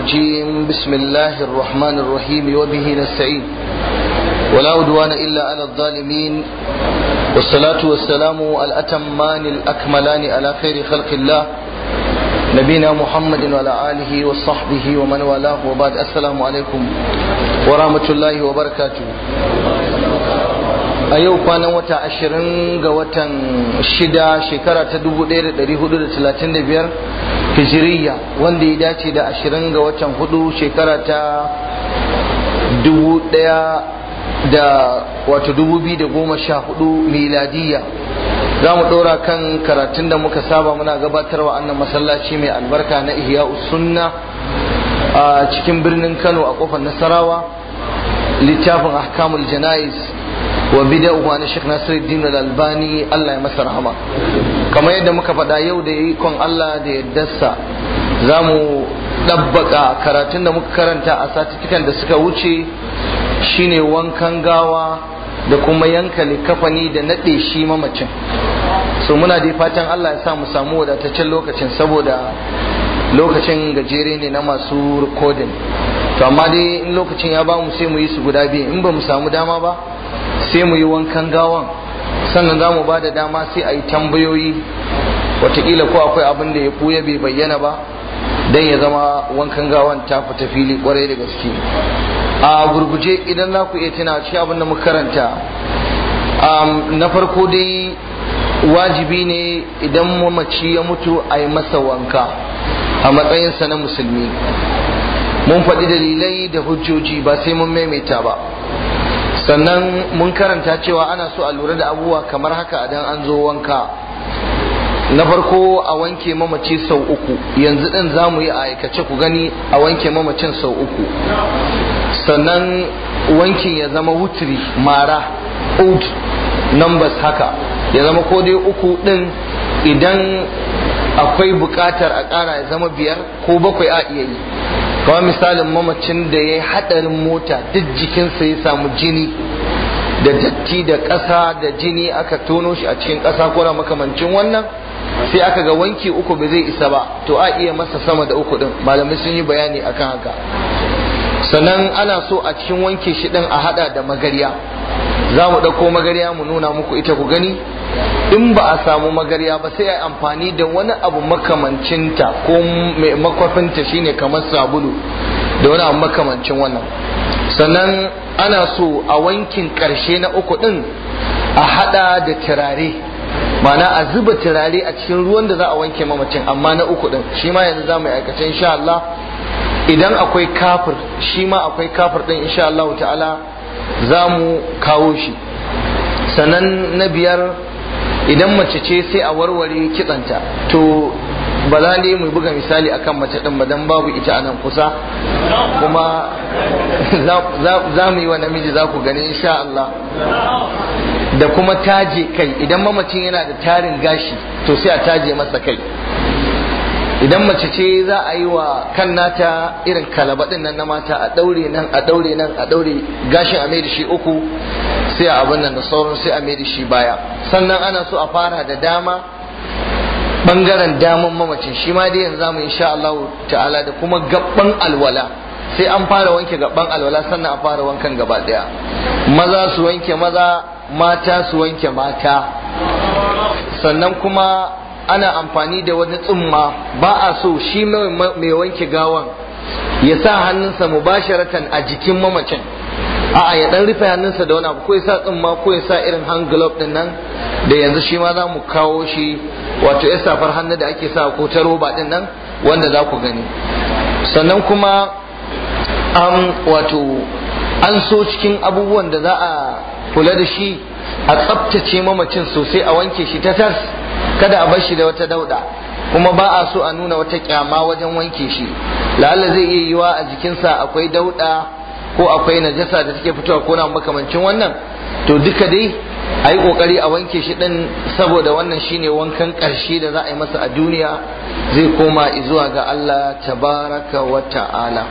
الرجيم بسم الله الرحمن الرحيم وبه نستعين ولا عدوان إلا على الظالمين والصلاة والسلام الأتمان الأكملان على خير خلق الله نبينا محمد وعلى آله وصحبه ومن والاه وبعد السلام عليكم ورحمة الله وبركاته. a yau kwanan wata 20 ga watan 6 shekara ta 1435 hijiriya wanda ya dace da 20 ga watan 4 shekara ta 2014 miladiya. za mu ɗora kan karatun da muka saba muna gabatarwa annan masallaci mai albarka na Ihya'us Sunna a cikin birnin Kano a kofar Nasarawa, littafin Ahkamul Jana'iz wa bid'ah na Sheikh Nasiruddin Al-Albani Allah ya masa rahama. Kamar yadda muka faɗa yau da ikon Allah da yaddarsa za mu ɗabbaka karatun da muka karanta a satuttukan da suka wuce, shine wankan gawa da kuma yanka likafani da naɗe shi mamacin. So muna da fatan Allah ya sa mu samu wadataccen lokacin, saboda lokacin gajere ne na masu rikodin. To amma dai in lokacin ya ba mu sai mu yi su guda biyu, in ba mu samu dama ba sai mu yi wankan gawan, sannan za mu ba da dama sai a yi tambayoyi, watakila ko akwai abin da ya ɓuya bai bayyana ba, don ya zama wankan gawan ta fita fili kwarai da gaske. A gurguje idan za ku iya tuna shi abin da muka karanta, na farko dai wajibi ne idan mamaci ya mutu a yi masa wanka a matsayinsa na musulmi. Mun faɗi dalilai da hujjoji ba sai mun maimaita ba. Sannan mun karanta cewa ana so a lura da abubuwa kamar haka idan an zo wanka. Na farko a wanke mamaci sau 3, yanzu din za mu yi a aikace ku gani a wanke mamacin sau 3. Sannan wankin ya zama wutri, mara, odd numbers haka, ya zama ko dai 3 din, idan akwai bukatar a ƙara ya zama 5 ko 7 a iya yi. Kamar misalin mamacin da ya yi haɗarin mota, duk jikinsa ya samu jini da datti da ƙasa da jini, aka tono shi a cikin ƙasa ko na makamancin wannan, sai aka ga wanki 3 ba zai isa ba, to a iya masa sama da 3 din. Malamai sun yi bayani akan haka. Sannan ana so a cikin wanke shi din a hada da magarya. Za mu ɗauko magarya mu nuna muku ita ku gani. In ba a samu magarya ba sai a amfani da wani abu makamancinta ko mai makwafinta, shine kamar sabulu da wani abu makamancin wannan. Sannan ana so a wankin ƙarshe na 3 din a hada da turare, ma'ana a zuba turare a cikin ruwan da za a wanke mamacin, amma na 3 din shi ma yanzu za mu yi aikace insha Allah. Idan akwai kafir, shi ma akwai kafir din insha Allah ta'ala za mu kawo shi. Sannan na 5, idan mace ce sai a warware kitsanta. To ba za ne mu buga misali akan mace din ba, dan babu ita anan kusa, kuma za mu yi wa namiji, za ku gani insha Allah. Da kuma taje kai, idan mamacin yana da tarin gashi to sai a taje masa kai. Idan mace ce za a yi wa kan nata irin kalabadin nan na mata, a daure nan a daure nan a daure gashin, a mai da shi 3, sai a abin nan da sauran sai a mai da shi baya. Sannan ana so a fara da dama, bangaren daman mamacin, shi ma dai yanzu zamu insha Allah ta'ala. Da kuma gabban alwala, sai an fara wanke gabban alwala sannan a fara wankan gaba daya. Maza su wanke maza, mata su wanke mata. Sannan kuma ana amfani da wani tsumma, ba a so shi mai wanke gawan ya sa hannunsa mubasharatan a jikin mamacin, a'a ya dan rufe hannunsa da wani abu, ko ya sa tsumma ko ya sa irin hand glove din nan da yanzu shi ma za mu kawo shi, wato ya safar hannu da ake sa ko ta roba din nan wanda za ku gani. Sannan kuma an so cikin abubuwan da za a kula da shi, a tsaftace mamacin sosai, a wanke shi ta tas, kada a bar shi da wata dauda. Kuma ba a so a nuna wata kyama wajen wanke shi. La'alla zai iya yiwa a jikinsa akwai dauda ko akwai najasa da take fitowa ko na makamancin wannan, to duka dai a yi kokari a wanke shi din, saboda wannan shine wankan karshe da za a yi masa a duniya, zai koma zuwa ga Allah tabaraka wa ta'ala.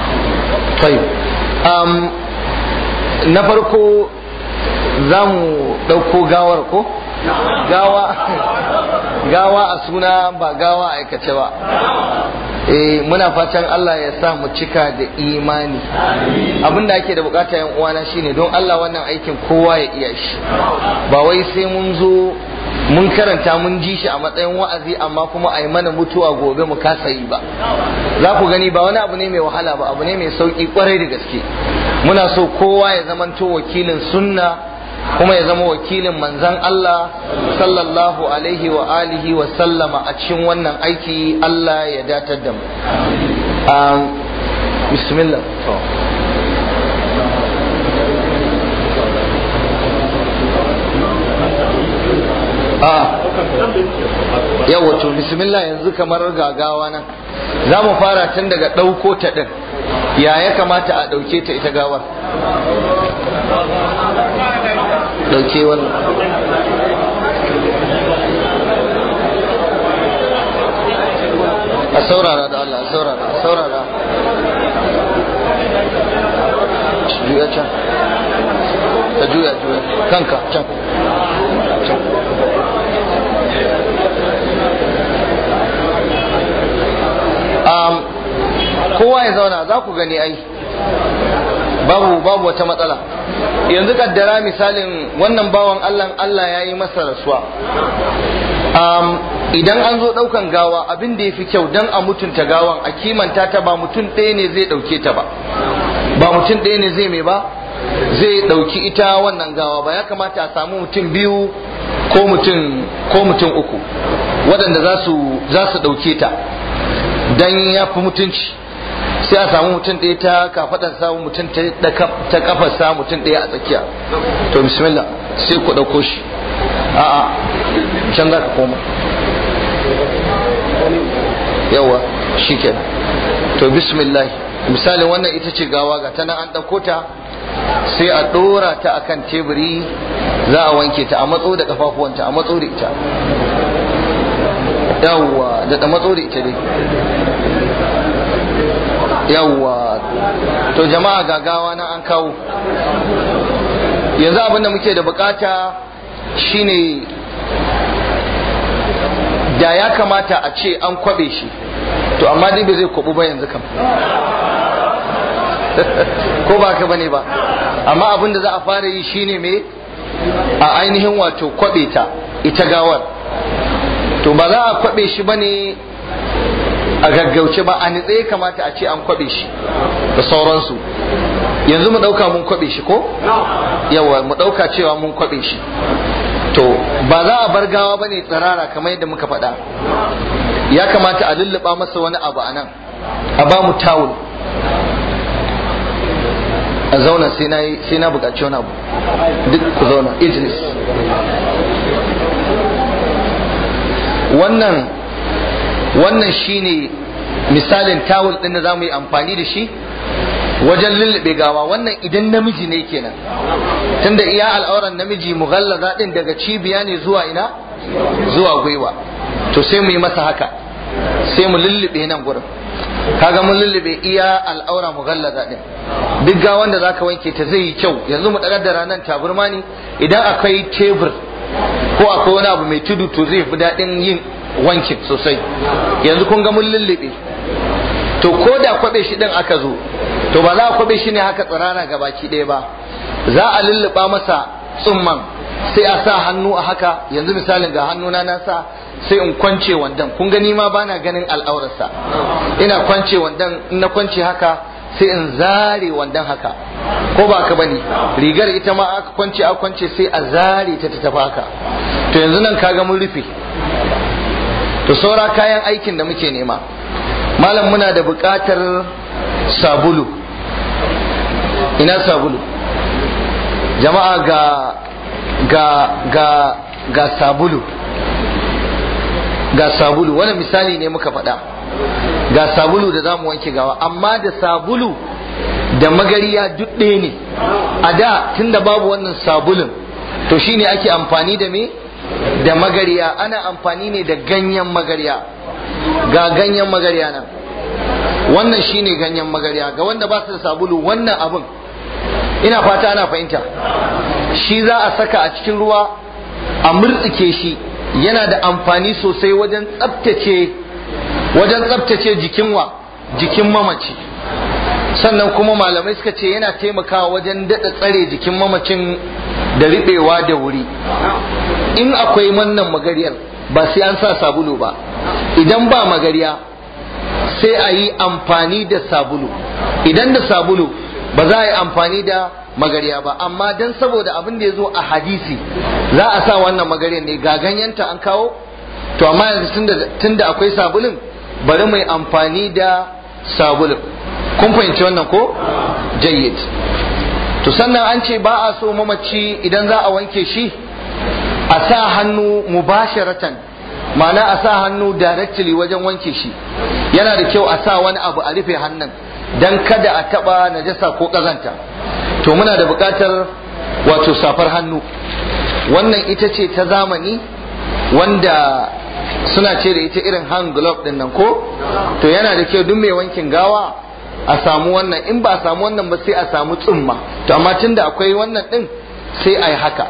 Na farko za mu ɗauko gawar ko? gawa a suna ba gawa a aikace ba. Muna fatan Allah ya sa mu cika da imani. Abinda ake da bukata yan uwana shine don Allah wannan aikin kowa ya iya shi, ba wai sai mun zo mun karanta mun ji shi a matsayin wa'azi amma kuma a yi mana mutuwa gobe mu kasa yi ba. Za ku gani ba wani abu ne mai wahala ba, abu ne mai sauki kwarai da gaske. Muna so kowa ya zamanto wakilin sunna kuma ya zama wakilin manzan Allah sallallahu alaihi wa alihi wa sallama a cikin wannan aiki. Allah ya datar da mu. Bismillah. Yawa to bismillah, yanzu kamar gagawa nan za mu fara tun daga ɗauko ta ɗin. Ya kamata a ɗauke ta ita gawar? Ɗauke wannan. A saurara da Allah, a saurara. Juya can. Ta juya kanka can. Kowa ya zauna, za ku gani ai babu wata matsala. Yanzu kaddara misalin wannan bawan Allah ya yi masa rasuwa. Idan an zo daukan gawa, abin da ya fi kyau dan a mutunta gawan, a kimanta ta, ba mutum ɗaya ne zai dauke ta ba mutum ɗaya ne zai dauki ita wannan gawa ba. Ya kamata a samu mutum biyu ko mutum uku waɗanda za su dauke ta dan ya fi mutunci. Sai a samu mutum ɗaya ta kafaɗar samu, mutum ta kafar sa, mutum ɗaya a tsakiya. To bismillah, sai ku ɗauko shi. A'a, can za ka koma. Yawa, shi kenan. To bismillah, misalin wannan ita ce gawa, ga ta nan an ɗauko ta, sai a ɗora ta akan teburi, za a wanke ta, a matso da ƙafafuwanta, a matso da ita. Yawa, da matso da ita dai. Yawwa, to jama'a gagawa na an kawo. Yanzu abinda muke da bukata shine da ya kamata a ce an kwabe shi, to amma dai bai zai kwabu ba yanzu kam. Ko ba ka bane ba, amma abinda za a fara yi shine me, a ainihin wato kwabe ta ita gawar. To ba za a kwabe shi bane a gaggauce ba, a nitse kamata a ce an kwabe shi da sauransu. Yanzu mu dauka mun kwabe shi ko? Yawa, mu dauka cewa mun kwabe shi. To ba za a bar gawa bane tsirara kamar yadda muka faɗa. Ya kamata a lulluɓa masa wani abu anan, a ba mu tawul, a zauna sai na buƙaci wani abu. Duk ku zauna, Idris. Wannan shine misalin tawul din da za mu yi amfani da shi wajen lullube gawa. Wannan idan namiji ne kenan, tunda iya al'auran namiji mughallaza din daga cibiya ne zuwa ina, zuwa gwiwa. To sai mu yi masa haka, sai mu lullube nan gurin. Kaga mun lullube iya al'aura mughallaza din. Duk gawan da zaka wanke ta zai yi kyau. Yanzu mu da nan taburma ne, idan akwai tebur ko akwai wani abu mai tudu to zai fi daɗin yin wankin sosai. Yanzu kun ga mun lullube. To ko da kwabe shi din aka zo, to ba za a kwabe shi ne haka tsirara ga baki ɗaya ba, za a lulluɓa masa tsumman, sai a sa hannu a haka. Yanzu misalin ga hannuna na sa, sai in kwance wandan. Kun gani ma bana ganin al'aurarsa, ina kwance wandan. In na kwance haka sai in zare wandan haka, ko ba ka bane, rigar ita ma aka kwance sai a zare ta tafi haka. To yanzu nan kaga mun rufe. To saura kayan aikin da muke nema, malam muna da buƙatar sabulu. Ina sabulu jama'a? ga sabulu, wani misali ne muka faɗa. Ga sabulu da zamu wanke gawa, amma da sabulu da magariya duk ɗaya ne. A da tunda babu wannan sabulun, to shine ake amfani da me, da magariya. Ana amfani ne da ganyen magariya. Ga ganyen magariya nan, wannan shine ganyen magariya. Ga wanda ba su da sabulu, wannan abun, ina fata ana fahimta, shi za a saka a cikin ruwa, a murtsike shi yana da amfani sosai wajen tsabtace jikin mamaci. Sannan kuma malamai suka ce yana taimakawa wajen daɗa tsare jikin mamacin da riɓewa da wuri. In akwai wannan magariyar ba sai an sa sabulu ba, idan ba magariya sai a yi amfani da sabulu. Idan da sabulu ba za a yi amfani da magariya ba, amma dan saboda abin da ya zo a hadisi za a sa wannan magariyar ne, ga ganyenta an kawo, to amma yanzu tunda akwai sabulun bari mai amfani da sabulun. Kun fahimci wannan ko? Jayyid. To sannan an ce ba a so mamaci idan za a wanke shi a sa hannu mubasharatan, ma'ana a sa hannu directly wajen wanke shi. Yana da kyau a sa wani abu a rufe hannun dan kada a taba najasa ko kazanta. To muna da buƙatar wato safar hannu. Wannan ita ce ta zamani wanda suna ce da ita irin hand glove din nan ko? To yana da kyau duk mai wankin gawa a samu wannan, in ba a samu wannan ba sai a samu tsumma. To amma tunda akwai wannan din sai a yi haka,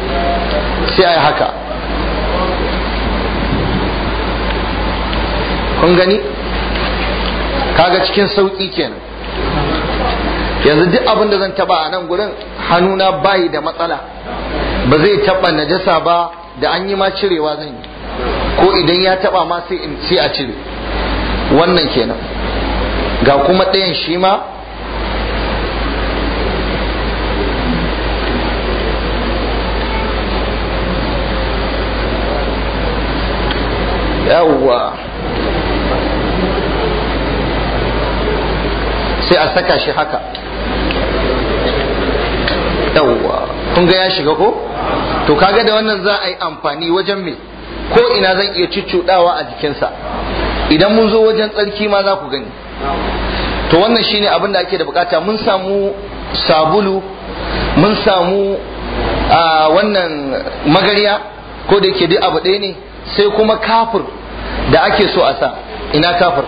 kun gani? Kaga cikin sauki kenan. Yanzu duk abin da zan taba a nan gurin hannuna bayi da matsala, ba zai taba najasa ba, da an yi ma cirewa zan yi, ko idan ya taba ma sai a cire. Wannan kenan. Ga kuma ɗayan shi ma yawwa sai a saka shi haka. Yawwa kun ga ya shiga ko? To kaga da wannan za a yi amfani wajen me, ko ina zan iya cuccuɗawa a jikinsa. Idan mun zo wajen tsarki ma za ku gani. To wannan shine abin da ake da bukata. Mun samu sabulu, mun samu wannan magariya, ko da yake duk abu ɗaya ne, sai kuma kafur da ake so a sa. Ina kafur?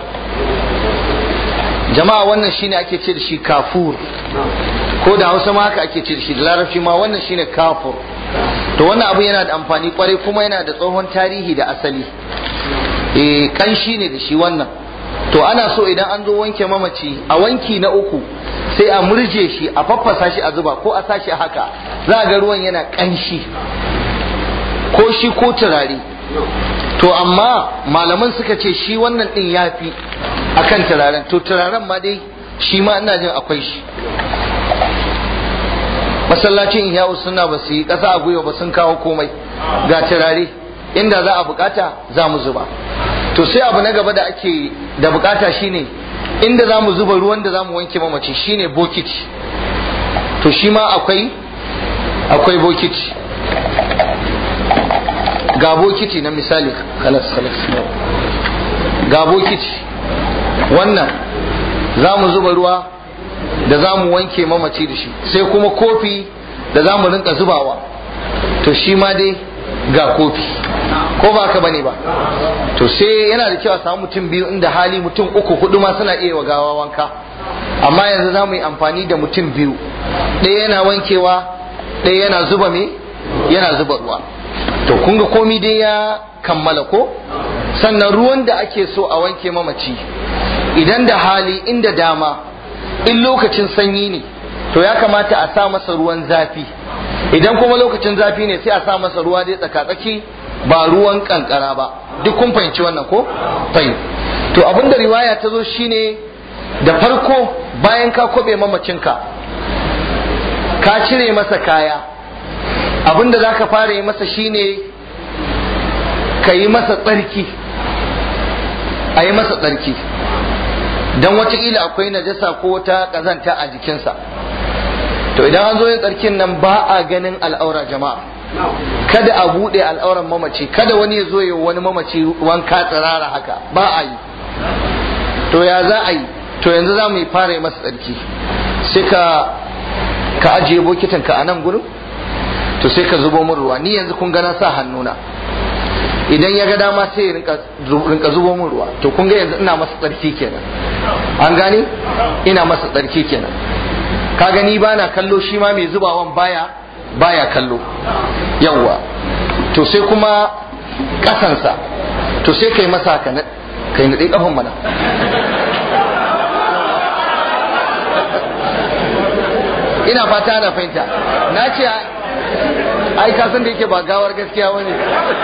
Jama'a wannan shine ake ce da shi kafur, ko da Hausa ma haka ake ce da shi, da Larabci ma wannan shine kafur. To wannan abu yana da amfani kwarai, kuma yana da tsohon tarihi da asali. Kanshi ne da shi wannan. To ana so idan an zo wanke mamaci a wanki na uku sai a murje shi, a faffasa shi a zuba, ko a sashi haka, za ga ruwan yana kanshi, ko shi ko turare. To amma malaman suka ce shi wannan din yafi akan turaren. To turaren ma dai shi ma ina jin akwai shi. Masallacin Ihya'u Sunna ba su yi ƙasa a gwiwa ba, sun kawo komai. Ga turare, inda za a bukata za mu zuba. To sai abu na gaba da ake da bukata shine inda za mu zuba ruwan da za mu wanke mamaci shine bokiti. To shi ma akwai bokiti. Ga bokiti na misali, ga bokiti wannan za mu zuba ruwa da za mu wanke mamaci da shi, sai kuma kofi da za mu rinka zubawa. To shi ma dai ga kofi, ko ba ka bane ba? To sai yana da kyau a samu mutum biyu, inda hali mutum uku hudu ma suna iya wa gawa wanka. Amma yanzu za mu yi amfani da mutum biyu, ɗaya yana wankewa, ɗaya yana zuba yana zuba ruwa. To kun ga komi dai ya kammala ko? Sannan ruwan da ake so a wanke mamaci, idan da hali, inda dama, in lokacin sanyi ne to ya kamata a sa masa ruwan zafi. Idan kuma lokacin zafi ne sai a sa masa ruwa dai tsaka-tsaki, ba ruwan kankara ba. Duk kun fahimci wannan ko? Tayyib. To abinda riwaya ta zo shine, da farko bayan ka kwabe mamacinka, ka cire masa kaya, abinda za ka fara yi masa shine ka yi masa tsarki. A yi masa tsarki don wataƙila akwai najasa ko wata ƙazanta a jikinsa. To idan an zo yin tsarkin nan ba a ganin al'aura jama'a, kada a buɗe al'auran mamaci, kada wani ya zo ya wani mamaci wanka tsirara haka, ba a yi. To ya za a yi? To yanzu za mu yi fara yi masa tsarki. Sai ka ajiye bokitinka a nan gurin, to sai ka zubo min ruwa. Ni yanzu kun gana sa hannuna, idan ya ga dama sai ya rinka zubo min ruwa. To kun ga yanzu ina masa tsarki kenan. An gane? Ina masa tsarki kenan. Ka gani ba na kallo, shi ma mai zubawan baya kallo. Yawwa. To sai kuma kasansa to sai kai masa haka kai na dai kafan mana ina fata na fahimta. Na ce ai ka san da yake ba gawar gaskiya wani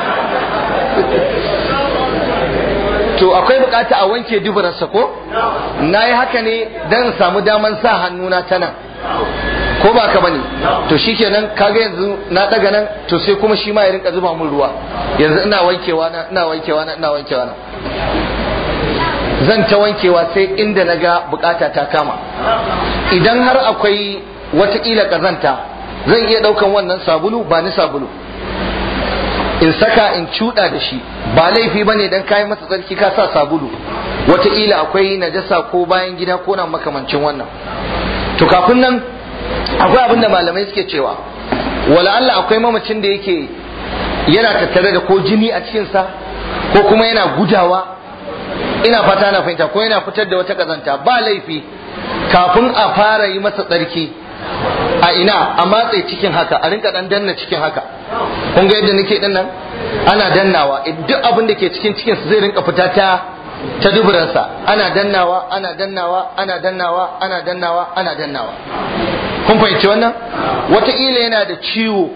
to akwai bukata a wanke duburarsa ko na yi haka ne don samu daman sa hannuna ta nan ko ba ka bane to shikenan kaga yanzu na daga nan to sai kuma shi ma ya rinka zuba mun ruwa yanzu ina wankewa na zan ta wankewa sai inda na ga bukata ta kama. Idan har akwai watakila kazanta zan iya daukan wannan sabulu ba ni sabulu in saka in cuda da shi ba laifi bane dan kai masa tsarki ka sa sabulu watakila akwai najasa ko bayan gida ko nan makamancin wannan. To kafin nan akwai abin da malamai suke cewa wala Allah akwai mamacin da yake yana tattare da ko jini a cikinsa ko kuma yana gudawa, ina fata na fahimta, ko yana fitar da wata kazanta, ba laifi kafin a fara yi masa tsarki a ina a matse cikin haka a rinka dan danna cikin haka. Kun ga yadda nake din nan ana dannawa duk abin da ke cikin su zai rinka fita ta duburansa, ana dannawa ana dannawa ana dannawa ana dannawa ana dannawa. Kun fahimci wannan? Wataƙila yana da ciwo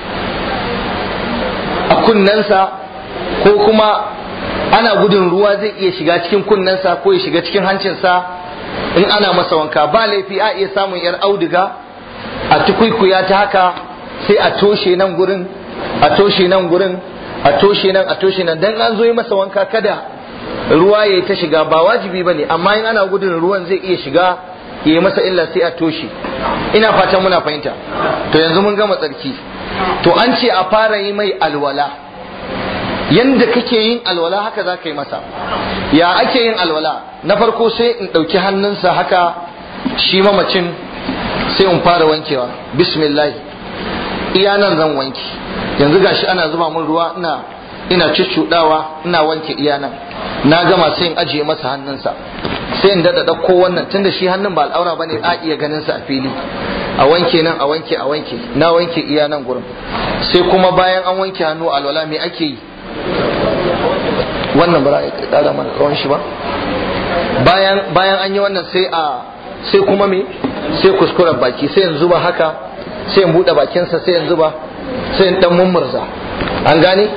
a kunnensa ko kuma ana gudun ruwa zai iya shiga cikin kunnensa ko ya shiga cikin hancinsa. In ana masa wanka ba laifi a iya samun yar auduga a tukuikuya ta haka sai a toshe nan gurin a toshe nan gurin a toshe nan a toshe nan dan an zo yi masa wanka kada ruwa ya ta shiga. Ba wajibi bane amma in ana gudun ruwan zai iya shiga ya yi masa illa sai a toshe. Ina fatan muna fahimta. To yanzu mun gama tsarki, to an ce a fara yi mai alwala. Yanda kake yin alwala haka za ka yi masa. Ya ake yin alwala? Na farko sai in ɗauki hannunsa haka shi mamacin sai in fara wankewa, bismillah, iya nan zan wanke. Yanzu gashi ana zuba mun ruwa ina cuccuɗawa ina wanke iya nan. Na gama sai in ajiye masa hannunsa, sai in daɗa ɗauko wannan tunda shi hannun ba al'aura bane a iya ganin sa a fili. A wanke nan a wanke na wanke iya nan gurin. Sai kuma bayan an wanke hannu alwala me ake yi? Wannan ba za a ƙara mana tsawon shi ba. Bayan an yi wannan sai kuma me? Sai kuskuren baki, sai in zuba haka, sai in buɗe bakinsa, sai in zuba, sai in ɗan mummurza. An gane?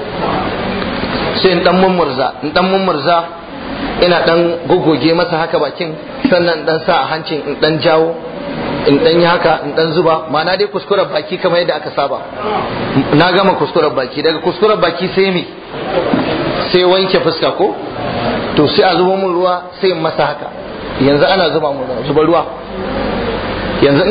Sai in ɗan mummurza, ina ɗan gogoge masa haka bakin, sannan ɗan sa a hancin in ɗan jawo, in ɗan yi haka, in ɗan zuba, ma'ana dai kuskuren baki kamar yadda aka saba. Na gama kuskuren baki, daga kuskuren baki sai me? Sai wanke fuska ko? To sai a zuba mun ruwa sai in masa haka. Yanzu ana zuba mun ruwa, zuba ruwa. Yanzu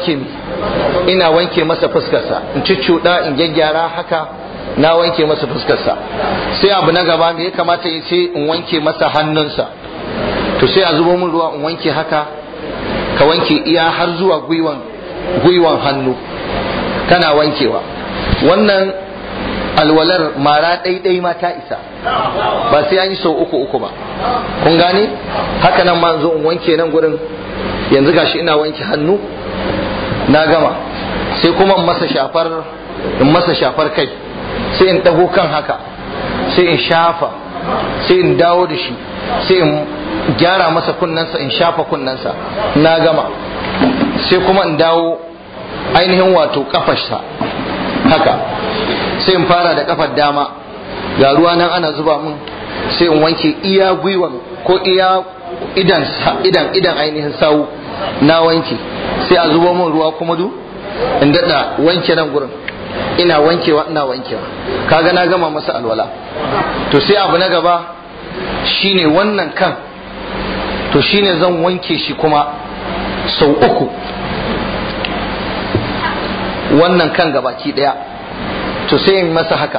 ina wanke masa fuskarsa, in cuccuɗa in gyaggyara haka, na wanke masa fuskarsa. Sai abu na gaba me ya kamata ya ce in wanke masa hannunsa. To sai a zuba mun ruwa in wanke haka, ka wanke iya har zuwa gwiwan hannu kana wankewa. Wannan alwalar mara ɗaiɗai ma ta isa, ba sai an yi sau uku ba. Kun gane? Haka nan ma zo in wanke nan gurin. Yanzu gashi ina wanke hannu na gama, sai kuma in masa shafar kai, sai in ɗago kan haka, sai in shafa, sai in dawo da shi, sai in gyara masa kunnensa, in shafa kunnensa. Na gama, sai kuma in dawo ainihin wato kafarsa haka, sai in fara da kafar dama, ga ruwa nan ana zuba mun, sai in wanke iya gwiwan ko iya idan ainihin sawu na wanke, sai a zuba mun ruwa kuma in daɗa wanke nan gurin, ina wankewa. Kaga na gama masa alwala. To sai abu na gaba shine wannan kan, to shine zan wanke shi kuma sau uku, wannan kan gabaki daya. To sai in masa haka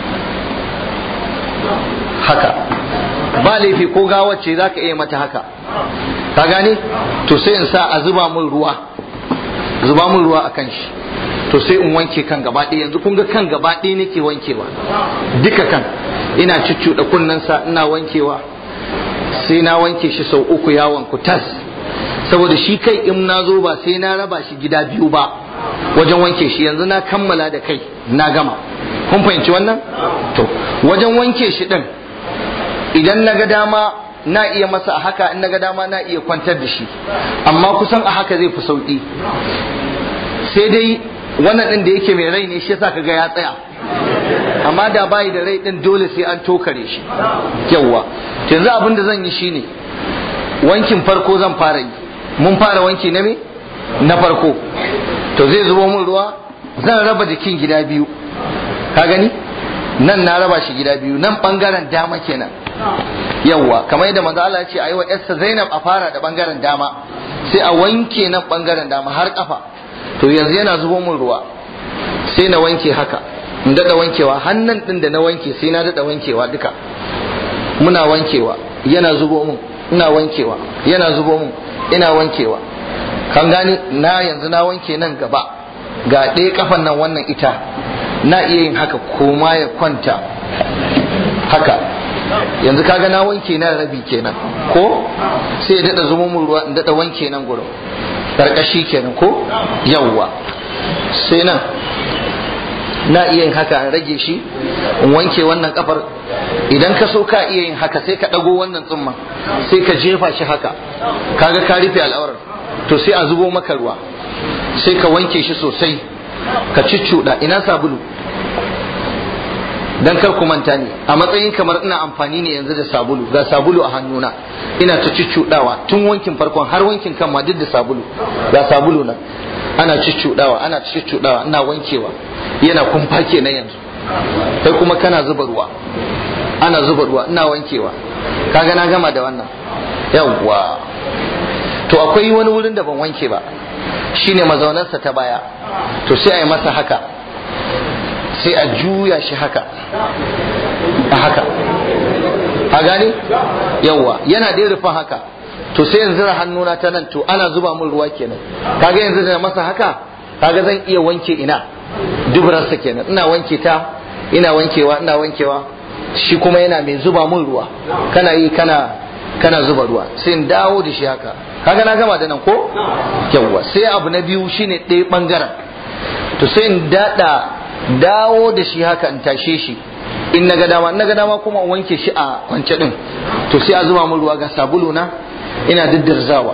ba laifi, ko gawace za ka iya mata haka, ka gane? To sai in sa a zuba mun ruwa a kan shi, to sai in wanke kan gaba ɗaya. Yanzu kun ga kan gaba ɗaya nake wankewa, duka kan ina cuccuɗa kunnensa ina wankewa, sai na wanke shi sau uku ya wanku tas. Saboda shi kai in na zo ba sai na raba shi gida biyu ba wajen wanke shi. Yanzu na kammala da kai na gama, kun fahimci wannan? To wajen wanke shi din idan naga dama na iya masa a haka, in naga dama na iya kwantar da shi, amma kusan a haka zai fi sauki. Sai dai wannan din da yake mai rai ne shi yasa kaga ya tsaya, amma da bayi da rai din dole sai an tokare shi. Yawwa yanzu abin da zan yi shine wankin farko zan fara yi. Mun fara wanki na me na farko, to zai zubo mun ruwa, zan raba jikin gida biyu, ka gani nan na raba shi gida biyu, nan bangaren dama kenan. Yawwa kamar yadda manzo Allah ya ce ayi wa yarsa Zainab a fara da bangaren dama, sai a wanke nan bangaren dama har kafa. To yanzu yana zubo mun ruwa, sai na wanke haka, in dada wankewa, hannun din da na wanke sai na dada wankewa duka, muna wankewa, yana zubo mun, ina wankewa, yana zubo mun, ina wankewa. Kan gani na yanzu na wanke nan gaba, ga ɗaya kafan nan wannan ita na iya yin haka koma ya kwanta haka. Yanzu kaga na wanke nan rabi kenan ko, sai ya dada zubo mun ruwa in dada wanke nan gurin karkashi kenan ko. Yawwa sai nan na iya yin haka in rage shi in wanke wannan kafar. Idan ka so ka iya yin haka sai ka dago wannan tsumman sai ka jefa shi haka, kaga ka rufe al'aurar, to sai a zubo maka ruwa sai ka wanke shi sosai ka ciccuda. Ina sabulu? Dan kar ku manta ni a matsayin kamar ina amfani ne yanzu da sabulu, ga sabulu a hannuna ina ta ciccudawa tun wankin farkon har wankin kan ma duk da sabulu, ga sabulu nan ana ciccudawa, ana ciccudawa, ina wankewa, yana kumfa kenan yanzu. Kai kuma kana zuba ruwa, ana zuba ruwa, ina wankewa, kaga na gama da wannan. Yawwa to akwai wani wurin da ban wanke ba, shine mazaunarsa ta baya, to sai a yi masa haka, sai a juya shi haka a haka, a gane? Yawwa yana da rufin haka, to sai yanzu da hannuna ta nan, to ana zuba mun ruwa kenan, kaga yanzu da masa haka, kaga zan iya wanke ina dubrarsa kenan, ina wanke ta, ina wankewa, ina wankewa, shi kuma yana mai zuba mun ruwa, kana yi kana zuba ruwa, sai in dawo da shi haka, kaga na gama da nan ko. Yawwa sai abu na biyu shine ɗaya bangaren, to sai in dawo da shi haka in tashe shi, in naga dama kuma in wanke shi a kwance din, to sai a zuba mun ruwa, ga sabulu na ina diddirzawa.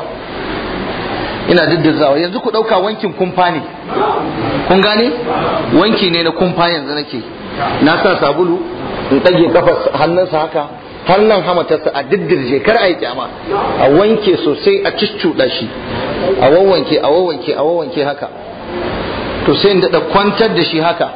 Yanzu ku dauka wankin kumfa ne, kun gane wanki ne na kumfa yanzu nake, na sa sabulu in ɗage kafar hannunsa haka har nan hamatarsa a diddirje, kar a yi kyama, a wanke sosai, a ciccuɗa shi, a wawwanke haka. To sai in daɗa kwantar da shi haka,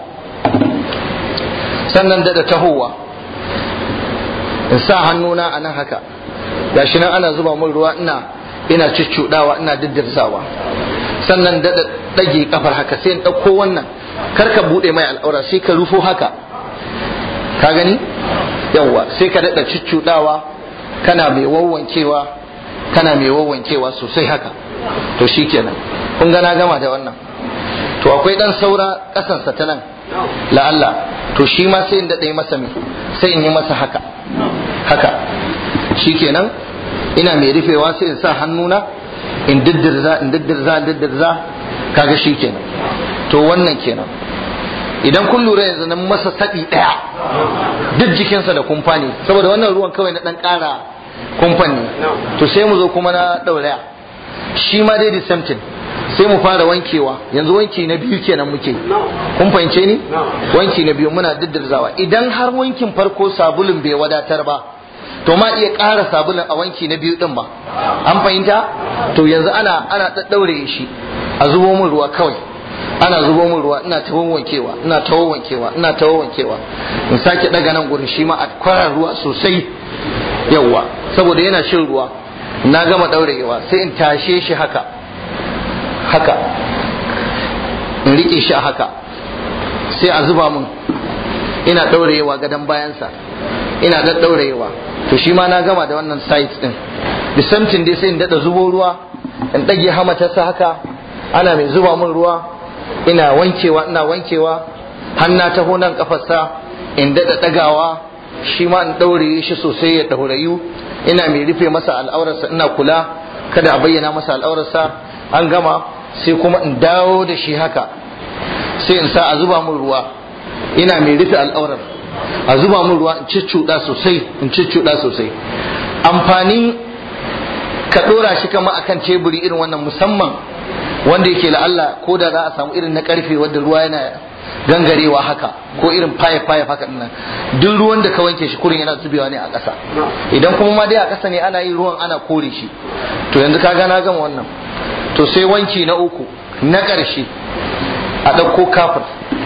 sannan daɗa tahowa in sa hannuna a nan haka, gashi nan ana zuba mun ruwa, ina ciccuɗawa, ina diddirzawa, sannan daɗa ɗage kafar haka, sai in ɗauko wannan, kar ka buɗe mai al'aura, sai ka rufo haka, ka gani? Yawwa sai ka daɗa ciccuɗawa, kana mai wawwankewa sosai haka. To shikenan kun ga na gama da wannan. To akwai dan saura kasansa ta nan la'alla, to shi ma sai in daɗe masa sai in yi masa haka shikenan ina mai rufewa, sai in sa hannuna in diddirza, kaga shikenan. To wannan kenan. Idan kun lura yanzu nan masa saɗi ɗaya, duk jikinsa da kumfa ne, saboda wannan ruwan kawai na ɗan ƙara kumfan ne. To sai mu zo kuma na ɗauraya, shi ma dai the same thing, sai mu fara wankewa. Yanzu wanki na biyu kenan muke, kun fahimce ni? Wanki na biyu muna diddirzawa. Idan har wankin farko sabulun bai wadatar ba, to ma iya ƙara sabulun a wanki na biyu ɗin ba, an fahimta? To yanzu ana ɗaɗɗaure shi, a zubo min ruwa kawai, ana zubo min ruwa, ina ta wankewa, in sake daga nan gurin shi ma a kwarar ruwa sosai. Yawwa saboda yana shin ruwa, na gama daurewa, sai in tashe shi haka in rike shi a haka, sai a zuba min, ina daurewa gadon bayansa, ina daurewa. To shi ma na gama da wannan site din, the same thing dai, sai in dada zubo ruwa, in dage hamatarsa haka, ana mai zuba min ruwa, ina wankewa, hanna taho nan kafarsa, in dada dagawa, shi ma in daure shi sosai ya daurayu, ina mai rufe masa al'aurarsa, ina kula kada a bayyana masa al'aurarsa. An gama sai kuma in dawo da shi haka, sai in sa a zuba min ruwa, ina mai rufe al'aurar, a zuba mun ruwa in ciccuda sosai. Amfanin ka dora shi kama akan teburi irin wannan, musamman wanda yake la'alla ko da za a samu irin na karfe wanda ruwa yana gangarewa haka, ko irin faye haka dinnan, duk ruwan da ka wanke shi kurin yana zubewa ne a ƙasa. Idan kuma ma dai a ƙasa ne ana yin ruwan ana kore shi, to yanzu ka na gama wannan. To sai wanki na uku na ƙarshe, a ɗauko kafir.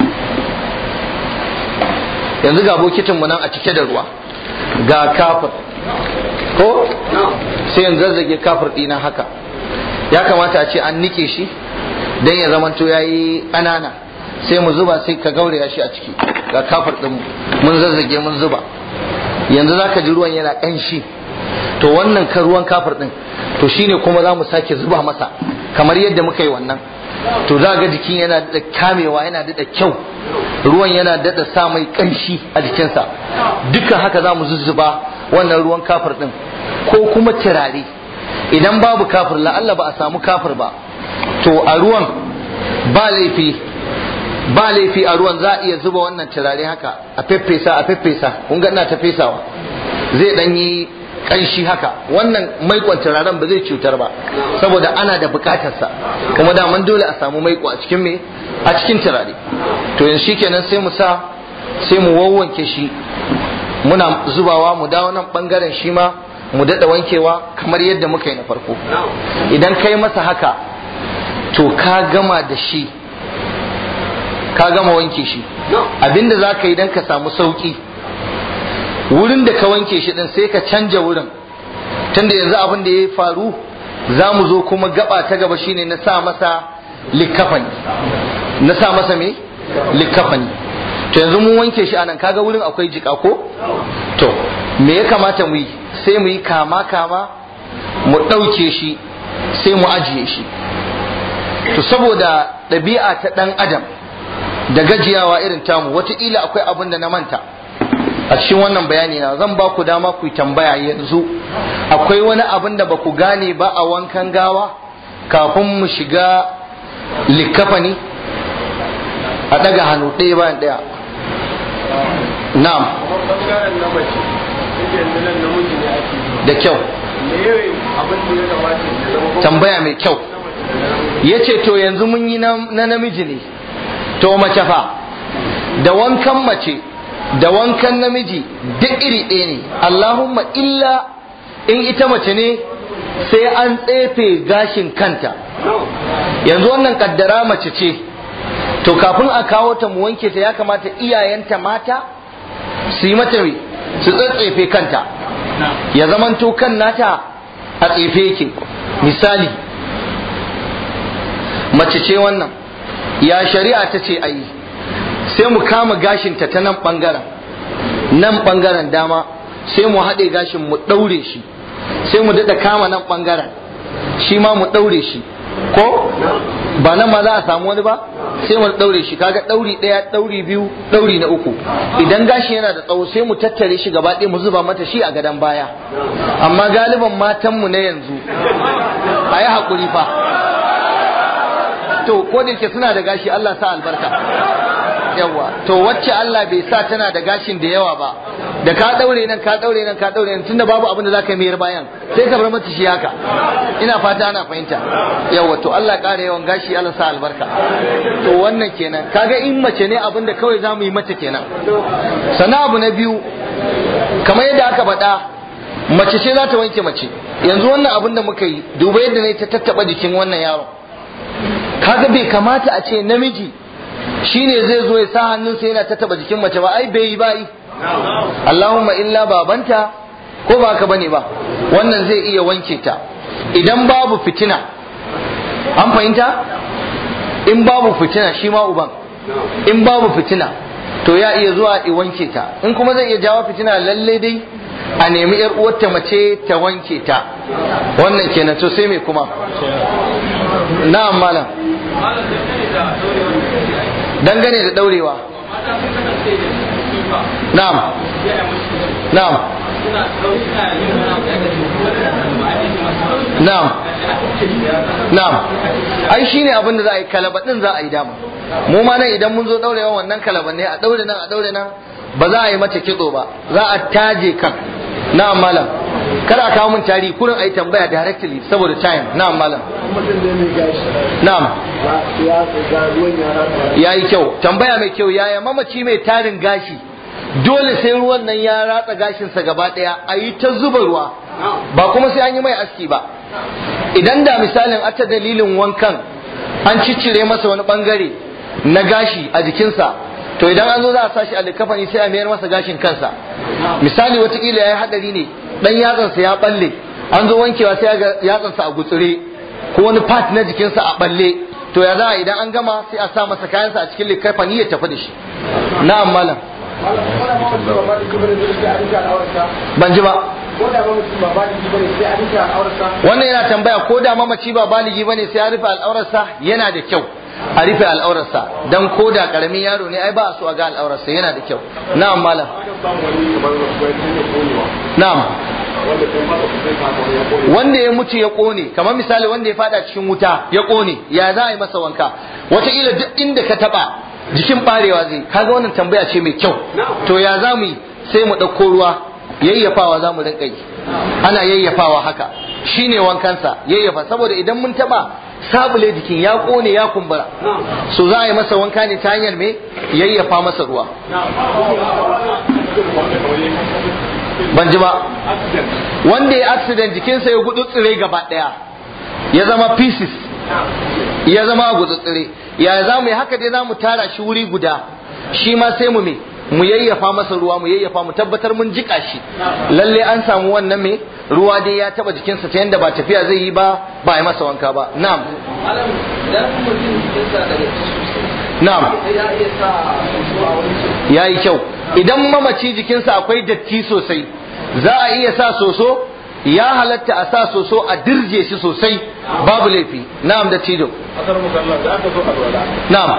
Yanzu ga bokitin mu nan a cike da ruwa, ga kafir ko sai yanzu zazzage kafir ɗina haka. Ya kamata a ce an nike shi dan ya zamanto yayi ƙanana, sai mu zuba, sai ka gauraya shi a ciki. Ga kafir ɗin mun zazzage mun zuba, yanzu zaka ji ruwan yana ƙanshi. To wannan ka ruwan kafir ɗin, to shine kuma za mu sake zuba masa kamar yadda muka yi wannan. To za ga jikin yana da kamewa, yana da kyau, ruwan yana da sa mai ƙanshi a jikinsa. Duka haka za mu zuzzuba wannan ruwan kafir ɗin, ko kuma turare. Idan babu kafir, la'alla ba a samu kafir ba, to a ruwan ba laifi a ruwan za a iya zuba wannan turare haka, a feffesa. Kun ga ina ta fesawa, zai dan yi kanshi haka. Wannan maikon turaren ba zai cutar ba, saboda ana da bukatarsa, kuma daman dole a samu maiko a cikin a cikin turare. To yanzu shikenan sai mu wawwanke shi, muna zubawa, mu dawo nan bangaren shi ma mu daɗa wankewa kamar yadda muka yi na farko. Idan kai masa haka, to ka gama da shi, ka gama wanke shi. Abinda za ka yi don ka samu sauki, wurin da ka wanke shi din sai ka canja wurin, tunda yanzu abin da ya faru za mu zo kuma gaba ta gaba shine na sa masa likafani. To yanzu mun wanke shi anan, kaga wurin akwai jika ko? To me ya kamata mu yi? Sai mu yi kama mu ɗauke shi, sai mu ajiye shi. To saboda ɗabi'a ta ɗan adam da gajiyawa irin tamu, wataƙila akwai abin da na manta a cikin wannan bayani na, zan ba ku dama ku yi tambaya yanzu. Akwai wani abin da ba ku gane ba a wankan gawa kafin mu shiga likafani? A ɗaga hannu ɗaya bayan ɗaya. Na'am. Da kyau. Tambaya mai kyau. Yace to yanzu mun yi na namiji ne, to mace fa? Da wankan mace da wankan namiji duk iri ɗaya ne, Allahumma illa in ita mace ne sai an tsefe gashin kanta. Yanzu wannan kaddara mace ce, to kafin a kawo ta mu wanke ta, ya kamata iyayenta mata su yi mata su tsetsefe kanta, ya zamanto kan nata a tsefe yake. Misali, mace ce wannan, ya shari'a ta ce ayi, sai mu kama gashinta ta nan ɓangaren dama, sai mu haɗe gashin mu ɗaure shi, sai mu daɗa kama nan ɓangaren shi ma mu ɗaure shi, ko ba nan ma za a samu wani ba, sai mu ɗaure shi. Kaga ɗauri ɗaya, ɗauri biyu, ɗauri na uku. Idan gashi yana da tsawo sai mu tattare shi gaba ɗaya mu zuba mata shi a gadon baya. Amma galiban matanmu na yanzu, a yi haƙuri fa, to ko da yake suna da gashi, Allah sa albarka, yawa. To wacce Allah bai sa tana da gashin da yawa ba, da ka daure nan tunda babu abin da zaka mayar bayan, sai ka bar mata shi haka. Ina fata ana fahimta, yawa. To Allah ƙara yawan gashi, Allah sa albarka. To wannan kenan, kaga in mace ne abin da kawai zamu yi mata kenan. Sannan abu na biyu, kamar yadda aka faɗa, mace ce za ta wanke mace. Yanzu wannan abin da muka yi, duba yadda ne ta tattaɓa jikin wannan yaron. Kaga bai kamata a ce namiji shine zai zo ya sa hannunsa yana tattaba jikin mace ba, ai bai yi ba yi. Allahumma illa babanta, ko ba haka bane ba, wannan zai iya wanke ta idan babu fitina. An fahimta? In babu fitina, shi ma uban, in babu fitina to ya iya zuwa i wanke ta. In kuma zai iya jawo fitina, lalle dai a nemi yar uwarta mace ta wanke ta. Wannan kenan. To sai me kuma? Na'am malam. Dangane da daurewa. Na'am. Na'am. Na'am. Na'am. Ai shine abin da za a yi, kalabadin za a yi dama. mu ma nan idan mun zo daurewa wannan kalaban ne a daure nan ba za a yi mata kitso ba, za a taje kan. Na'am malam, kada a kawo mun tari kurin a yi tambaya directly saboda time. Na'am malam. Na'am. Ya yi kyau, tambaya mai kyau. Yaya mamaci mai tarin gashi dole sai ruwan nan ya ratsa gashinsa gaba daya a yi ta zuba ruwa, ba kuma sai an yi mai aski ba. Idan da misalin ata dalilin wankan an ciccire masa wani bangare na gashi a jikinsa, to idan an zo za a sashi a likafani sai a mayar masa gashin kansa. Misali watakila ya yi hadari ne, dan yatsansa ya balle, an zo wankewa sai ga yatsansa a gutsure ko wani part na jikinsa a balle, to ya za a idan an gama sai a sa masa kayansa a cikin likafani ya tafi da shi. Na'am malam. Ban ji ba. Wannan yana tambaya ko da mamaci ba baligi bane sai ya rufe al'aurarsa. Yana da kyau a rufe al'aurarsa, dan ko da karamin yaro ne ai ba a so a ga al'aurarsa, yana da kyau. Na'am malam. Na'am. Wanda ya mutu ya kone, kamar misali wanda ya fada cikin wuta ya kone, ya za a yi masa wanka? Wataƙila duk inda ka taba jikin barewa zai, kaga wannan tambaya ce mai kyau. To ya za mu yi? Sai mu ɗauko ruwa, yayyafawa za mu rinka yi, ana yayyafawa haka, shine wankansa, yayyafa, saboda idan mun taba sabule jikin ya kone ya kumbura, so za a yi masa wanka ne ta hanyar me yayyafa masa ruwa. Ban ji ba. Wanda ya accident jikinsa ya gudutsure gaba daya, ya zama pieces, ya zama gudutsure, ya za mu yi haka dai za mu tara shi wuri guda, shi ma sai mu yayyafa masa ruwa, mu yayyafa, mu tabbatar mun jika shi, lalle an samu wannan me ruwa dai ya taba jikinsa ta yanda ba tafiya zai yi ba a yi masa wanka ba. Na'am. Na'am. Ya yi kyau. Idan mamaci jikinsa akwai datti sosai, za a iya sa soso, ya halatta a sa soso a dirje shi sosai, babu laifi. Na'am da cido. Na'am.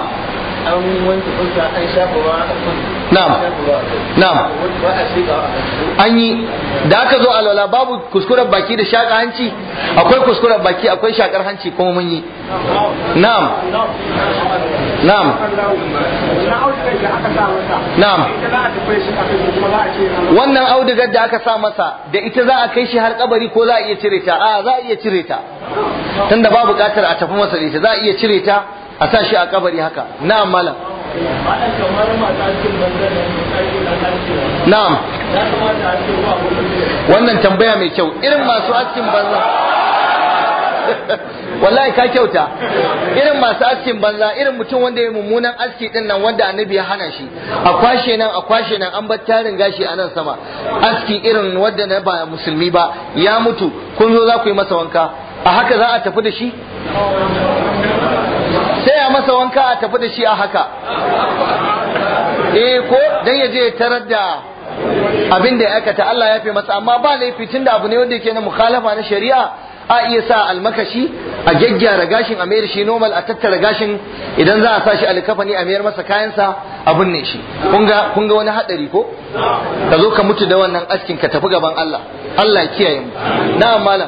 Na'am. An yi da aka zo alwala babu kuskuren baki da shaka hanci, akwai kuskuren baki akwai shakar hanci kuma mun yi. Na'am. Na'am. Na'am. Wannan audugar da aka sa masa da ita za a kai shi har kabari ko za a iya cire ta? A za a iya cire ta, tunda ba bukatar a tafi masa da ita, za a iya cire ta a sa shi a kabari haka. Na'am malam. Na'am. Wannan tambaya mai kyau. Irin masu askin banza wallahi ka kyauta. Irin masu askin banza, irin mutum wanda ya mummunan aski din nan wanda annabi ya hana shi, a kwashe nan an bar tarin gashi a nan sama, aski irin wanda na ba musulmi ba, ya mutu, kun zo za ku yi masa wanka, a haka za a tafi da shi? Sai a masa wanka a tafi da shi a haka, ko dan ya je tarar da abin da ya aikata, Allah ya fi masa. Amma ba laifi, tunda abu ne wanda yake na mukhalafa na shari'a, a iya sa almakashi a gyaggyara gashin, a mayar shi normal, a tattara gashin, idan za a sa shi alkafani a mayar masa kayansa, a binne shi. Kun ga wani hadari ko? Ka zo ka mutu da wannan askin ka tafi gaban Allah. Allah ya kiyaye mu. Na'am malam.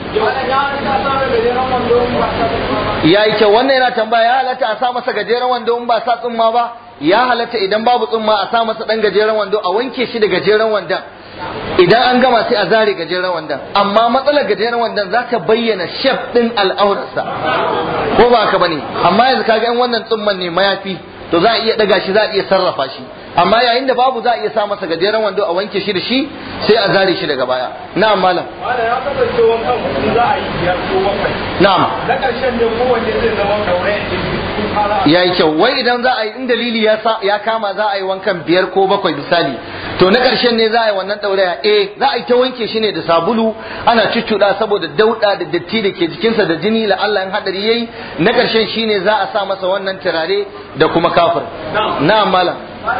Ya yi kyau. Wannan yana tambaya, ya halatta a sa masa gajeren wando in ba sa tsumma ba? Ya halatta idan babu tsumma a sa masa dan gajeren wando, a wanke shi da gajeren wandon, idan an gama sai a zare gajeren wandon. Amma matsalar gajeren wandon za ta bayyana shef din al'aurarsa, ko ba haka bane? Amma yanzu kaga in wannan tsumman ne mayafi, to za a iya daga shi, za a iya sarrafa shi. Amma yayin da babu, za a iya sa masa gajeren wando a wanke shi da shi, sai a zare shi daga baya. Na'am malam. Ya kasance wankan za a yi biyar ko bakwai. Na'am. Na ƙarshen ne kowanne zai zama daure. Ya yi kyau. Wai idan za a yi, in dalili ya kama za a yi wankan 5 ko 7 misali, to na ƙarshen ne za a yi wannan ɗauraya, za a yi ta wanke shi ne da sabulu, ana cuccuɗa saboda dauɗa da datti da ke jikinsa da jini, la Allah in hadari yayi. Na ƙarshen shi ne za a sa masa wannan turare da kuma kafir. Na'am malam.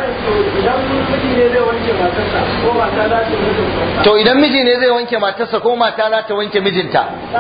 To idan miji ne zai wanke matarsa ko mata za ta wanke mijinta,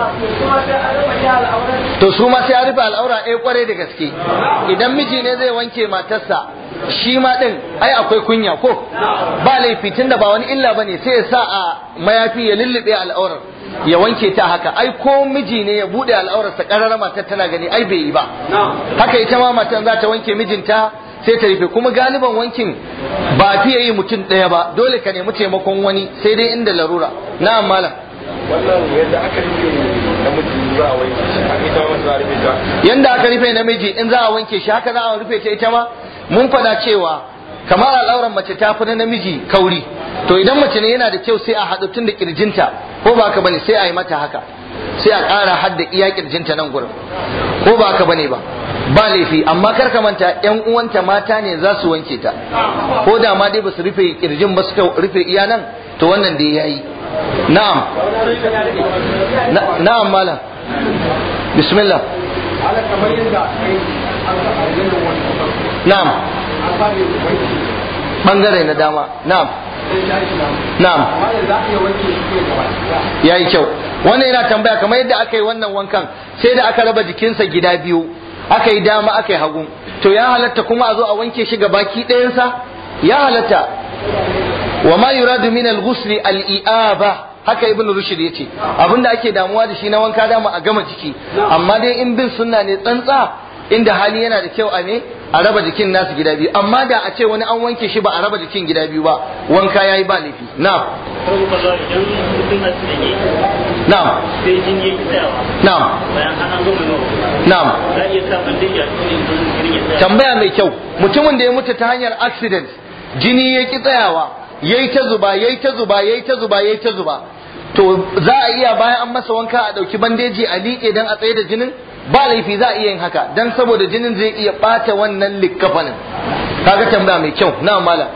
to su ma sai a rufe al'aura. Kwarai da gaske. Idan miji ne zai wanke matarsa, shi ma din ai akwai kunya ko ba laifi, tunda ba wani illa bane, sai ya sa a mayafi ya lullube al'aurar, ya wanke ta haka, ai ko miji ne ya bude al'aurarsa karara matar tana gani ai bai yi ba. Haka ita ma matan za ta wanke mijinta sai ta rufe, kuma galiban wankin ba fiye yi mutum ɗaya ba, dole ka nemi taimakon wani sai dai inda larura. Na'am malam. Wannan yadda aka rufe namiji za a wanke shi, haka ita ma za a rufe ta. Yanda aka rufe namiji in za a wanke shi haka za a rufe ta ita ma. Mun faɗa cewa kamar al'auran mace ta fi na namiji kauri, to idan mace ne yana da kyau sai a haɗu tun da kirjinta, ko ba ka bane sai a yi mata haka, sai a ƙara hadda iya kirjinta nan gurin, ko ba ka bane ba laifi. Amma kar ka manta ƴan uwanta mata ne za su wanke ta, ko da ma dai ba su rufe kirjin ba suka rufe iya nan, to wannan dai yayi. Na'am. Na'am malam. Bismillah. Na'am. Bangare na dama. Na'am. Na'am. Yayi kyau. Wannan yana tambaya kamar yadda aka yi wannan wankan sai da aka raba jikinsa gida biyu, aka yi dama aka yi hagu, to ya halatta kuma a zo a wanke shi gabaki ɗayansa? Ya halatta. Wa ma yuradu min al-ghusl al-i'aba, haka ibn rushd yace abinda ake damuwa da shi na wanka dama a gama jiki, amma dai in bin sunna ne tsantsa, inda hali yana da kyau a ne a raba jikin nasu gida biyu. Amma da a ce wani an wanke shi ba a raba jikin gida biyu ba, wanka yayi ba laifi. Na'am. Na'am. Na'am. Na'am. Tambaya mai kyau. Mutumin da ya mutu ta hanyar accident, jini ya ki tsayawa, yayi ta zuba, yayi ta zuba, yayi ta zuba, yayi ta zuba, to za a iya bayan an masa wanka a dauki bandeji a liƙe dan a tsaye da jinin? Ba laifi, za a iya yin haka dan saboda jinin zai iya bata wannan likkafanin. Kaga tambaya mai kyau. Na malam.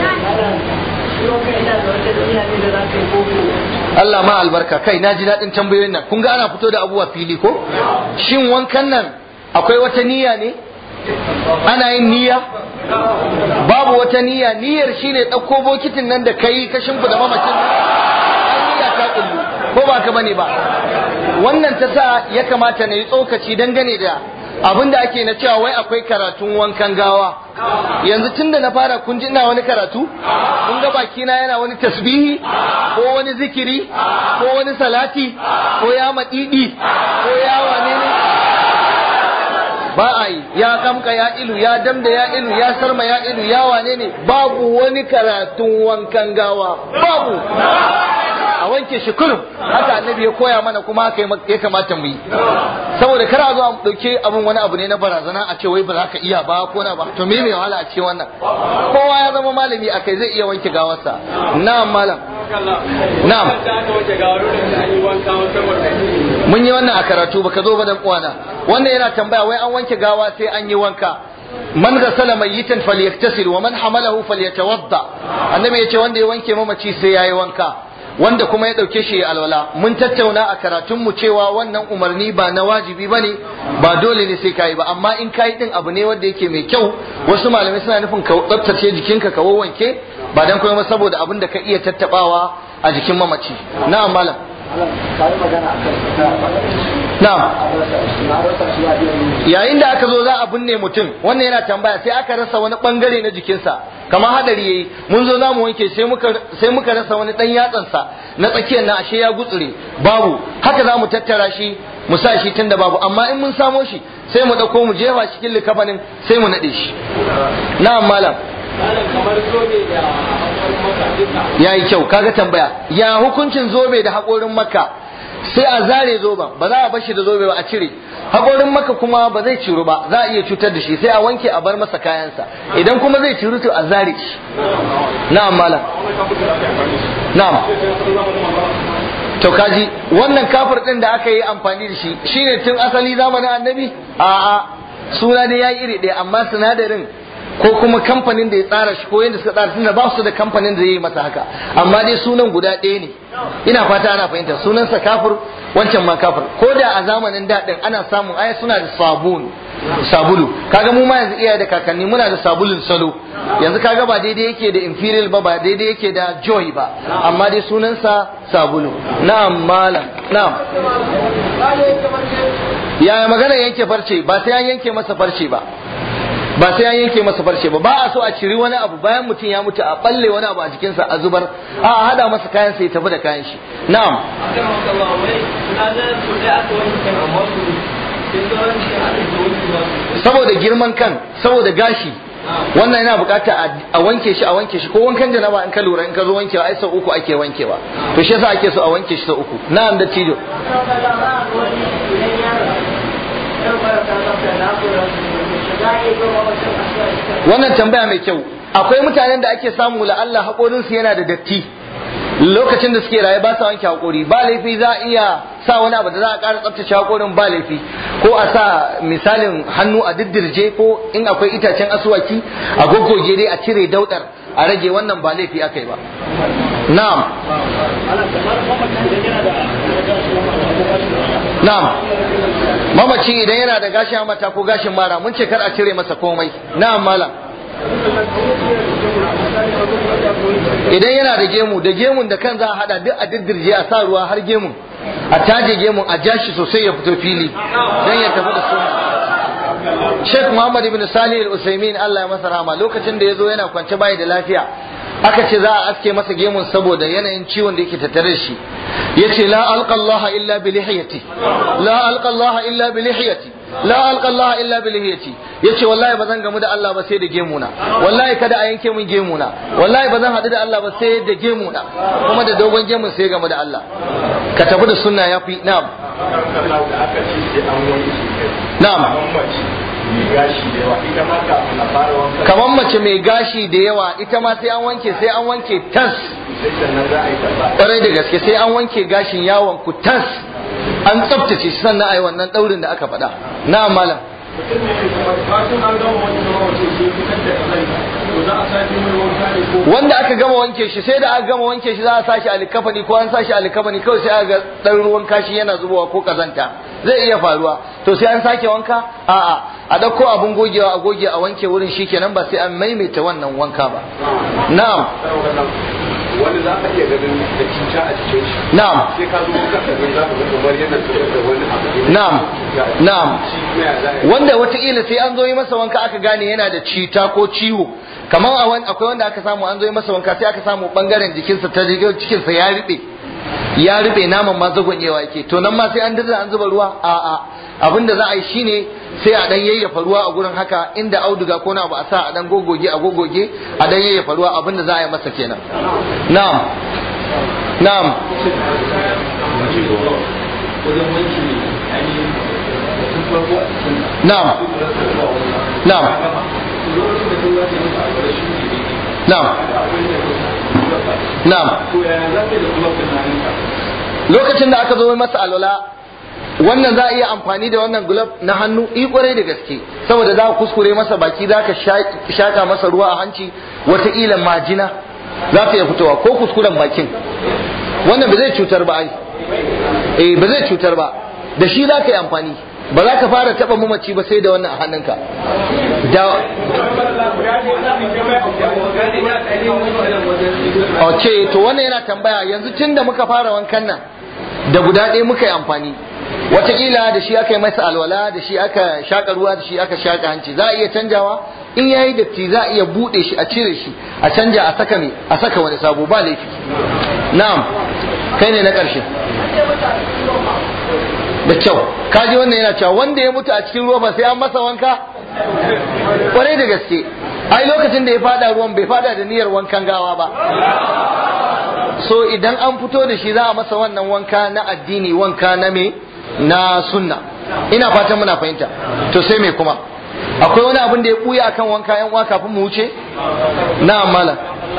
Allah ma albarka. Kai na ji daɗin tambayoyin nan. Kun ga ana fito da abubuwa fili ko? Shin wankan nan akwai wata niyya ne? Ana yin niyya? Babu wata niyya. Niyyar shine ɗauko bokitin nan da kai ka shimfida mamacin. Niyya ta kullu. Ko ba ka bane ba? Wannan ta sa ya kamata na yi tsokaci dangane da abin da ake na cewa wai akwai karatun wankan gawa. Yanzu tunda na fara kun ji ina wani karatu, kun ga bakina yana wani tasbihi ko wani zikiri ko wani salati ko ya madidi ko ya wane ne, ba a yi. Ya kamka ya ilu, ya damda ya ilu, ya sarma ya ilu, ya wane ne, babu wani karatun wankan gawa, babu. A wanke shi kullum, haka annabi ya koya mana, kuma haka ya kamata mu yi. Saboda kar a zo a dauke abun wani abu ne na barazana a ce wai ba za ka iya ba ko na ba, to me mai wahala a ce wannan? Kowa ya zama malami akai zai iya wanke gawarsa. Na'am malam. Na'am. Mun yi wannan a karatu, baka zo ba dan uwana. Wannan yana tambaya wai an wanke gawa sai an yi wanka. Man ghasala mayyitan falyaktasil wa man hamalahu falyatawadda. Annabi ya ce wanda ya wanke mamaci sai yayi wanka, wanda kuma ya dauke shi alwala. Mun tattauna a karatunmu cewa wannan umarni ba na wajibi bane, ba dole ne sai kai ba, amma in kai din abu ne wanda yake mai kyau. Wasu malamai suna nufin ka tsaftace jikinka ka wanke, ba dan kuma saboda abin da ka iya tattabawa a jikin mamaci. Na'am malam. Na'am. Yayin da aka zo za a binne mutum, wannan yana tambaya sai aka rasa wani bangare na jikinsa, kamar hadari yayi, mun zo za mu wanke sai muka rasa wani dan yatsansa na tsakiyar na ashe ya gutsure, babu. Haka za mu tattara shi mu sa shi tunda babu, amma in mun samo shi sai mu dauko mu jefa shi cikin likafanin sai mu nade shi. Na'am malam. Ya yi kyau. Kaga tambaya, ya hukuncin zobe da haƙorin makka? Sai a zare zoben, ba za a bar shi da zobe ba, a cire. Haƙorin makka kuma ba zai ciru ba, za a iya cutar da shi, sai a wanke a bar masa kayansa. Idan kuma zai ciru to a zare shi. Na'am malam. Na'am. To kaji wannan kafir din da aka yi amfani da shi shine tun asali zamanin annabi? A'a, suna ne yayi iri ɗaya, amma sinadarin ko kuma kamfanin da ya tsara shi ko yadda suka tsara, tunda ba su da kamfanin da zai yi masa haka, amma dai sunan guda ɗaya ne. Ina fata ana fahimta, sunansa kafir, wancan ma kafir. Ko da a zamanin daɗin ana samun aya suna da sabulu. Kaga mu ma yanzu iyaye da kakanni muna da sabulun salo. Yanzu kaga ba daidai yake da imperial ba daidai yake da joy ba, amma dai sunansa sabulu. Na'am malam. Na'am. Yaya magana yanke farce? Ba sai an yanke masa farce ba. ba sai an yanke masa farce ba a so a ciri wani abu bayan mutum ya mutu a balle wani abu a jikinsa a zubar a hada masa kayan sai ya tafi da kayan shi na'am saboda girman kan saboda gashi wannan yana bukata a wanke shi ko wankan janaba in ka lura in ka zo wankewa ai sau uku ake wankewa to shi yasa ake so a wanke shi sau uku na'am da tijo wannan tambaya mai kyau akwai mutanen da ake samu la'alla haƙorinsu yana da datti lokacin da suke raye ba sa wanke haƙori ba laifi za a iya sa wani abu da za a ƙara tsaftace haƙorin ba laifi ko a sa misalin hannu a diddirje ko in akwai itacen asuwaki a goggoge dai a cire daudar a rage wannan ba laifi aka yi ba na'am na'am mamaci idan yana da gashin hamata ko gashin mara mun ce kar a cire masa komai na'am malam idan yana da gemu da gemun da kan za a hada duk a diddirje a sa ruwa har gemun a taje gemun a jashi sosai ya fito fili don ya tafi da sunna Sheikh Muhammad ibn Salih al-Usaimin Allah ya masa rahama lokacin da yazo yana kwance bai da lafiya aka ce za a aske masa gemun saboda yanayin ciwon da yake tattare shi yace la alqa Allah illa bi lihiyati la alqa Allah illa bi lihiyati la alqa Allah illa bi lihiyati yace wallahi bazan gamu da Allah ba sai da gemuna wallahi kada a yanke min gemuna wallahi bazan hadu da Allah ba sai da gemuna kuma da dogon gemun sai gamu da Allah ka tafi da sunna yafi na'am na'am kamar mace mai gashi da yawa ita ma sai an wanke tas ƙwarai da gaske sai an wanke gashin yawon ku tas an tsaftace shi sannan a yi wannan ɗaurin da aka faɗa na'am malam wanda aka gama wanke shi sai da aka gama wanke shi za a sashi alikafani ko an sashi alikafani kawai sai aka dan ruwan kashi yana zubowa ko kazanta zai iya faruwa to sai an sake wanka a'a a dauko abun gogewa a goge a wanke wurin shikenan ba sai an maimaita wannan wanka ba na'am wanda za ka iya ganin da cuta a cikin shi na'am sai ka zo ka ga za ka ga kamar yana da wani abu na'am na'am wanda wataƙila sai an zo yi masa wanka aka gane yana da cita ko ciwo kamar akwai wanda aka samu an zo yi masa wanka sai aka samu bangaren jikinsa ta cikinsa ya rube naman ma zagonyewa yake to nan ma sai an dirza an zuba ruwa a'a abinda za a yi shine sai a dan yayyafa ruwa a gurin haka inda auduga ko na ba a sa a dan gogoge a dan yayyafa ruwa abinda za a yi masa kenan na'am na'am na'am na'am na'am na'am lokacin da aka zo masa alwala wannan za a iya amfani da wannan glove na hannu kwarai da gaske saboda za ka kuskure masa baki za ka shaka masa ruwa a hanci wataƙila majina za ta iya fitowa ko kuskuren bakin wannan ba zai cutar ba ai ba zai cutar ba da shi za ka yi amfani ba za ka fara taɓa mamaci ba sai da wannan a hannunka ok to wannan yana tambaya yanzu tun da muka fara wankan nan da guda ɗaya muka yi amfani wataƙila da shi aka yi masa alwala da shi aka shaƙa ruwa da shi aka shaƙa hanci za a iya canjawa in ya yi datti za a iya buɗe shi a cire shi a canja a saka wani sabo ba laifi na'am kai ne na ƙarshe da kyau kaji wannan yana cewa wanda ya mutu a cikin ruwa sai an masa wanka kwarai da gaske ai lokacin da ya fada ruwan bai fada da niyyar wankan gawa ba so idan an fito da shi za a masa wannan wanka na addini wanka na me na sunna ina fatan muna fahimta to sai me kuma akwai wani abin da ya buya akan wanka yan uwa kafin mu wuce na malam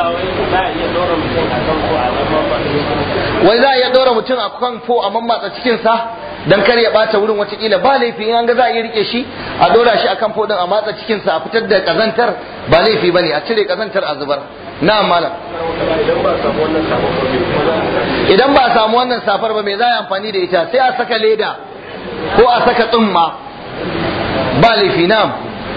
wai za a iya ɗora mutum a kan fo a mammatsa cikinsa don kar ya ɓata wurin watakila ba laifi in an ga za a iya rike shi a ɗora shi a kan fo ɗin a matsa cikinsa a fitar da ƙazantar ba laifi ba ne a cire ƙazantar a zubar na malam idan ba a samu wannan safar ba me za a yi amfani da ita sai a saka leda ko a saka tsumma ba laifi na'am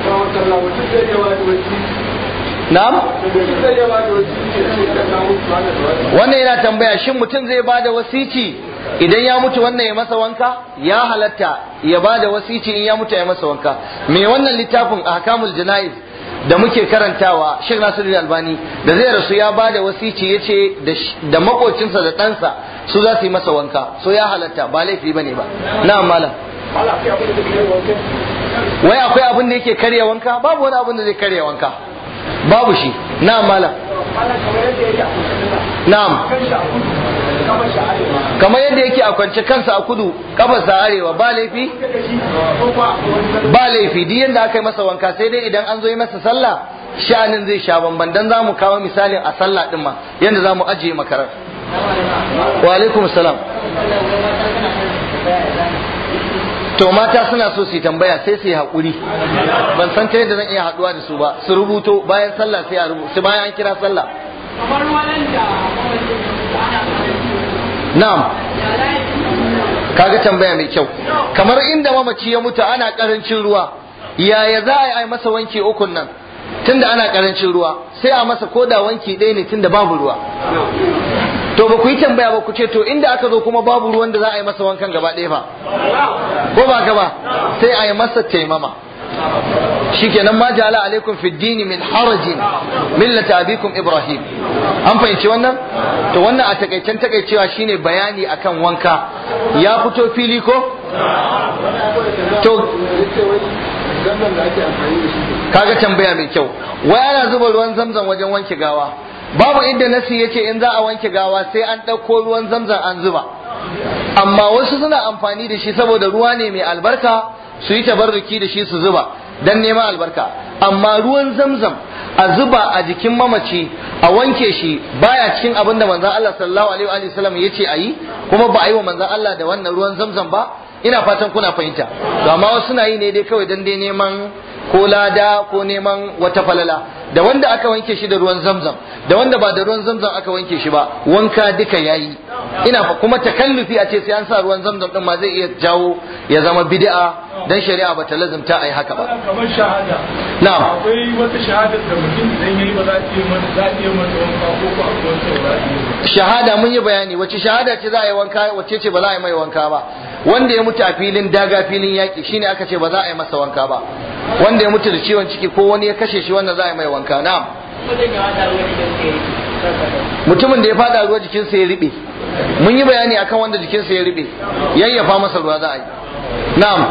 na'am wannan yana tambaya shin mutum zai bada wasici idan ya mutu wannan ya masa wanka, ya halatta ya bada wasici in ya mutu ya masa wanka. Me wannan littafin Ahkamul Jana'iz da muke karantawa, Sheikh Nasiruddin Albani da zai rasu ya bada wasici yace da makocinsa da ɗansa su za su yi masa wanka, so ya halatta, ba laifi bane ba. Na'am malam. Wai akwai abin da yake karya wanka? Babu wani abin da zai karya wanka, babu shi. Na'am malam. Na'am. Kamar yadda yake a kwance kansa a kudu, kafarsa arewa, ba laifi? Ba laifi, duk yadda aka yi masa wanka, sai dai idan an zo yi masa sallah sha'anin zai sha bamban, dan za mu kawo misalin a sallah din ma yadda za mu ajiye makarar. Wa alaikum salam. To mata suna so su yi tambaya sai su yi haƙuri, ban san ta yadda zan iya haɗuwa da su ba, su rubuto bayan sallah sai a rubuta bayan an kira sallah. Na'am, kaga tambaya mai kyau. Kamar inda mamaci ya mutu ana karancin ruwa, yaya za a yi masa wanki ukun nan? Tunda ana karancin ruwa sai a masa koda wanki ɗaya ne tunda babu ruwa. To ba ku yi tambaya ba ku ce to inda aka zo kuma babu ruwan da za a yi masa wankan gaba ɗaya ba, ko ba ka ba, sai a yi masa taimama. Shikenan ma ja'ala alaikum fid dini min harajin millata abikum Ibrahim. An fahimci wannan? To wannan a takaicen takaicewa shine bayani akan wanka. Ya fito fili ko? To kaga tambaya mai kyau. Wai ana zuba ruwan zamzam wajen wanke gawa. Babu inda nasi yace in za a wanke gawa sai an ɗauko ruwan zamzam an zuba. Amma wasu suna amfani da shi saboda ruwa ne mai albarka, su yi tabarruki da shi su zuba dan neman albarka. Amma ruwan zamzam a zuba a jikin mamaci a wanke shi baya cikin abin da manzon Allah sallallahu alaihi wa sallam yace ayi, kuma ba a yi wa manzon Allah da wannan ruwan zamzam ba. Ina fatan kuna fahimta. To amma wasu suna yi ne dai kawai dan dai neman ko lada ko neman wata falala. Da wanda aka wanke shi da ruwan zamzam da wanda ba da ruwan zamzam aka wanke shi ba, wanka duka yayi. Ina kuma takallufi a ce sai an sa ruwan zamzam din ma zai iya jawo ya zama bid'a, dan shari'a ba ta lazumta ai haka ba. Kamar shahada. Na'am. Akwai wata shahada da mutum idan yayi ba za ta yi masa wanka ko ko akwai wata ba za shahada mun yi bayani wace shahada ce za a yi wanka, wace ce ba za a yi mai wanka ba. Wanda ya mutu a filin daga, filin yaki, shine aka ce ba za a yi masa wanka ba. Wanda ya mutu da ciwon ciki ko wani ya kashe shi, wannan za a yi mai wanka. Na'am. Mutumin da ya fada ruwa jikinsa ya riɓe, mun yi bayani akan wanda jikinsa ya riɓe, yayyafa masa ruwa za a yi. Na'am.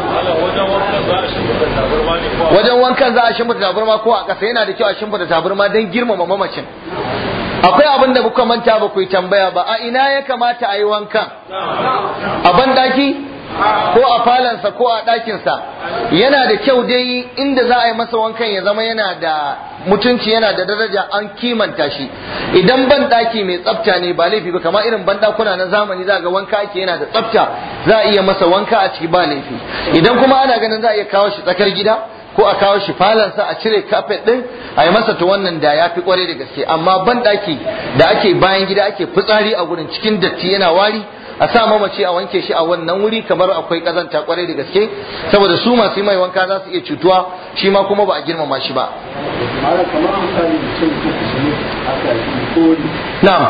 Wajen wankan za a shimfida tabarma ko a ƙasa, yana da kyau a shimfida tabarma don girmama mamacin. Akwai abin da kuka manta ba ku yi tambaya ba, a ina ya kamata a yi wankan? A banɗaki ko a falansa ko a ɗakinsa? Yana da kyau dai inda za a yi masa wankan ya zama yana da mutunci, yana da daraja, an kimanta shi. Idan banɗaki mai tsafta ne ba laifi ba, kamar irin banɗakuna na zamani za ga wanka ake yana da tsafta, za a iya masa wanka a ciki ba laifi. Idan kuma ana ganin za a iya kawo shi tsakar gida ko a kawo shi falansa a cire kafet din a yi masa, to wannan da ya fi kwarai da gaske. Amma banɗaki da ake bayan gida ake fitsari a gurin cikin datti yana wari, a sa mamaci a wanke shi a wannan wuri kamar akwai kazanta kwarai da gaske, saboda su masu mai wanka za su iya cutuwa, shi ma kuma ba a girmama shi ba. Na'am.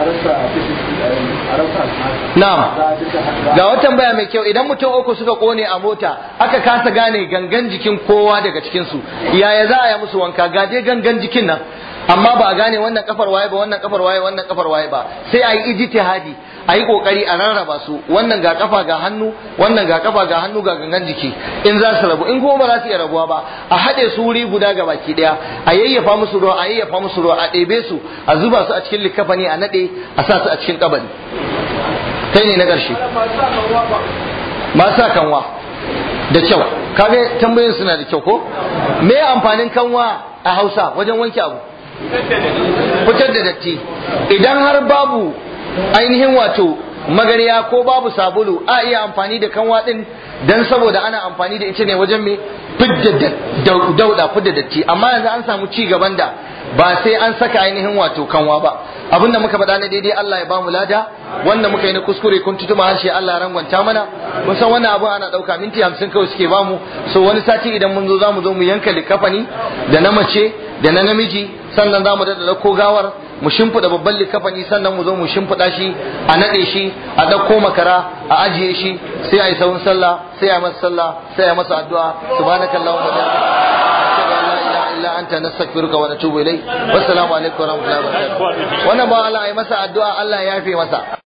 Na'am. Ga wata tambaya mai kyau, idan mutum uku suka kone a mota aka kasa gane gangan jikin kowa daga cikin su, yaya za a yi musu wanka? Ga dai gangan jikin nan, amma ba a gane wannan kafar waye ba, wannan kafar waye, wannan kafar waye ba, sai a yi ijtihadi, a yi kokari a rarraba su, wannan ga kafa ga hannu, wannan ga kafa ga hannu ga gangan jiki, in za su rabu. In kuma ba za su iya rabuwa ba, a haɗe su wuri guda ga baki ɗaya, a yayyafa musu ruwa, a yayyafa musu ruwa, a ɗebe su, a zuba su a cikin likafani, a naɗe, a sa su a cikin kabari. Kai ne na ƙarshe. Masu sa kanwa da kyau, kaga tambayoyin suna da kyau ko? Me amfanin kanwa a Hausa wajen wanke abu? Fitar da datti. Idan har babu ainihin wato magariya ko babu sabulu, a iya amfani da kanwa din, dan saboda ana amfani da ita ne wajen me fidda dauda, fidda datti. Amma yanzu an samu ci gaban da ba sai an saka ainihin wato kanwa ba. Abinda muka faɗa na daidai Allah ya bamu lada, wanda muka yi na kuskure kun tutuma harshe Allah rangwanta mana. Mun san wannan abu ana ɗauka minti 50 kawai suke bamu, so wani sati idan mun zo zamu zo mu yanka likafani da na mace da na namiji, sannan zamu da ko gawar mu shimfiɗa babban likafani sannan mu zo mu shimfiɗa shi a naɗe shi a ɗauko makara a ajiye shi sai a yi sahun sallah sai a masa sallah sai a masa addu'a subhanakallahumma wa bihamdika illa anta nastaghfiruka wa natubu ilayk wassalamu alaikum wa rahmatullahi wa barakatuh wannan ba Allah ya masa addu'a Allah ya yafe masa